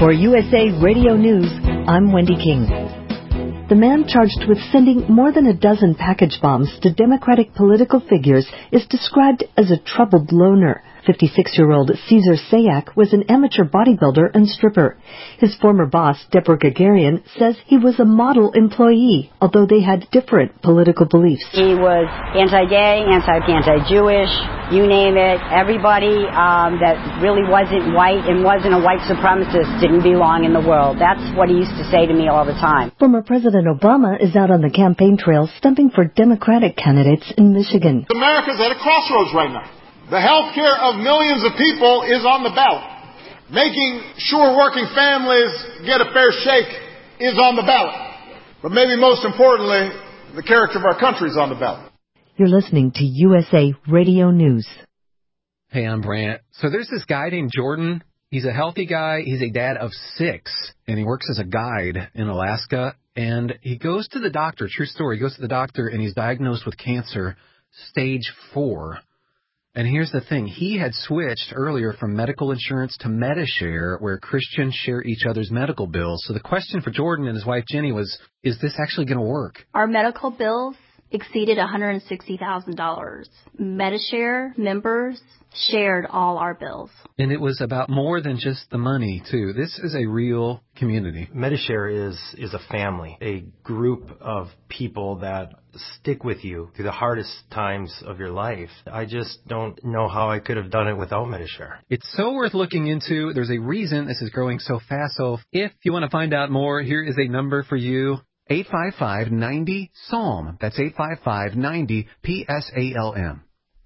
For USA Radio News, I'm Wendy King. The man charged with sending more than a dozen package bombs to Democratic political figures is described as a troubled loner. 56-year-old Cesar Sayak was an amateur bodybuilder and stripper. His former boss, Deborah Gagarian, says he was a model employee, although they had different political beliefs. He was anti-gay, anti-Jewish, you name it. Everybody that really wasn't white and wasn't a white supremacist didn't belong in the world. That's what he used to say to me all the time. Former President Obama is out on the campaign trail stumping for Democratic candidates in Michigan. America's at a crossroads right now. The health care of millions of people is on the ballot. Making sure working families get a fair shake is on the ballot. But maybe most importantly, the character of our country is on the ballot. You're listening to USA Radio News. Hey, I'm Brant. So there's this guy named Jordan. He's a healthy guy. He's a dad of 6, and he works as a guide in Alaska. And he goes to the doctor, true story, he goes to the doctor, and he's diagnosed with cancer, stage 4. And here's the thing. He had switched earlier from medical insurance to Medishare, where Christians share each other's medical bills. So the question for Jordan and his wife Jenny was, is this actually going to work? Our medical bills exceeded $160,000. Medishare members shared all our bills. And it was about more than just the money, too. This is a real community. Medishare is a family, a group of people that stick with you through the hardest times of your life. I just don't know how I could have done it without Medishare. It's so worth looking into. There's a reason this is growing so fast. So if you want to find out more, here is a number for you. 855-90-PSALM. That's 855-90-PSALM.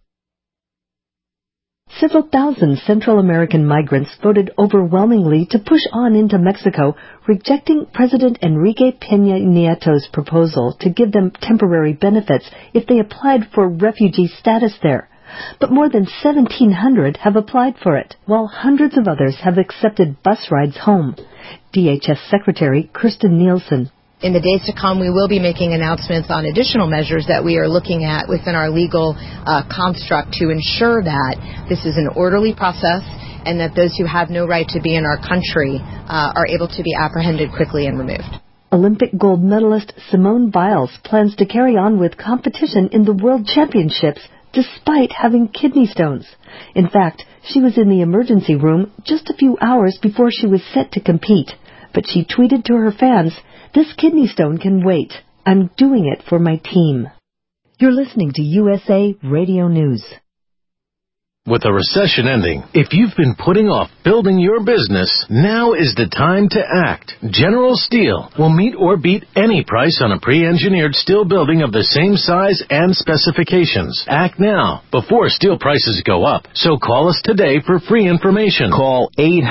Several thousand Central American migrants voted overwhelmingly to push on into Mexico, rejecting President Enrique Peña Nieto's proposal to give them temporary benefits if they applied for refugee status there. But more than 1,700 have applied for it, while hundreds of others have accepted bus rides home. DHS Secretary Kirsten Nielsen. In the days to come, we will be making announcements on additional measures that we are looking at within our legal construct to ensure that this is an orderly process and that those who have no right to be in our country are able to be apprehended quickly and removed. Olympic gold medalist Simone Biles plans to carry on with competition in the World Championships despite having kidney stones. In fact, she was in the emergency room just a few hours before she was set to compete. But she tweeted to her fans, "This kidney stone can wait. I'm doing it for my team." You're listening to USA Radio News. With a recession ending, if you've been putting off building your business, now is the time to act. General Steel will meet or beat any price on a pre-engineered steel building of the same size and specifications. Act now, before steel prices go up. So call us today for free information. Call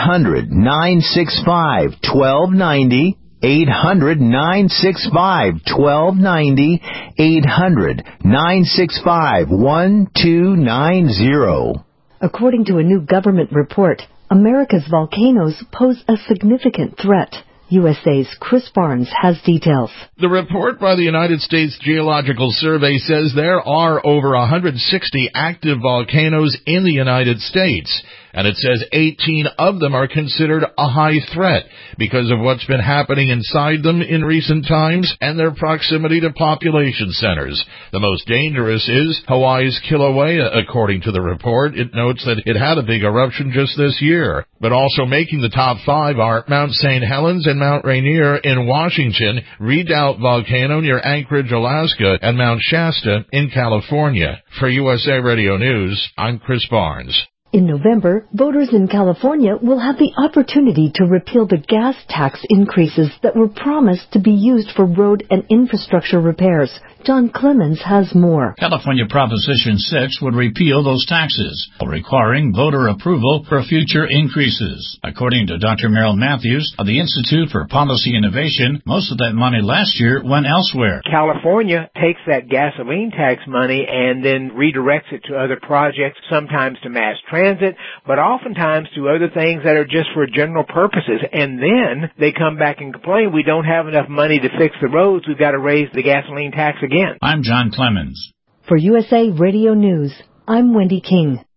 800-965-1290. 800-965-1290. 800-965-1290. According to a new government report, America's volcanoes pose a significant threat. USA's Chris Barnes has details. The report by the United States Geological Survey says there are over 160 active volcanoes in the United States, and it says 18 of them are considered a high threat because of what's been happening inside them in recent times and their proximity to population centers. The most dangerous is Hawaii's Kilauea, according to the report. It notes that it had a big eruption just this year. But also making the top 5 are Mount St. Helens and Mount Rainier in Washington, Redoubt Volcano near Anchorage, Alaska, and Mount Shasta in California. For USA Radio News, I'm Chris Barnes. In November, voters in California will have the opportunity to repeal the gas tax increases that were promised to be used for road and infrastructure repairs. John Clemens has more. California Proposition 6 would repeal those taxes, requiring voter approval for future increases. According to Dr. Merrill Matthews of the Institute for Policy Innovation, most of that money last year went elsewhere. California takes that gasoline tax money and then redirects it to other projects, sometimes to mass transit, but oftentimes to other things that are just for general purposes. And then they come back and complain, we don't have enough money to fix the roads, we've got to raise the gasoline tax again. I'm John Clemens. For USA Radio News, I'm Wendy King.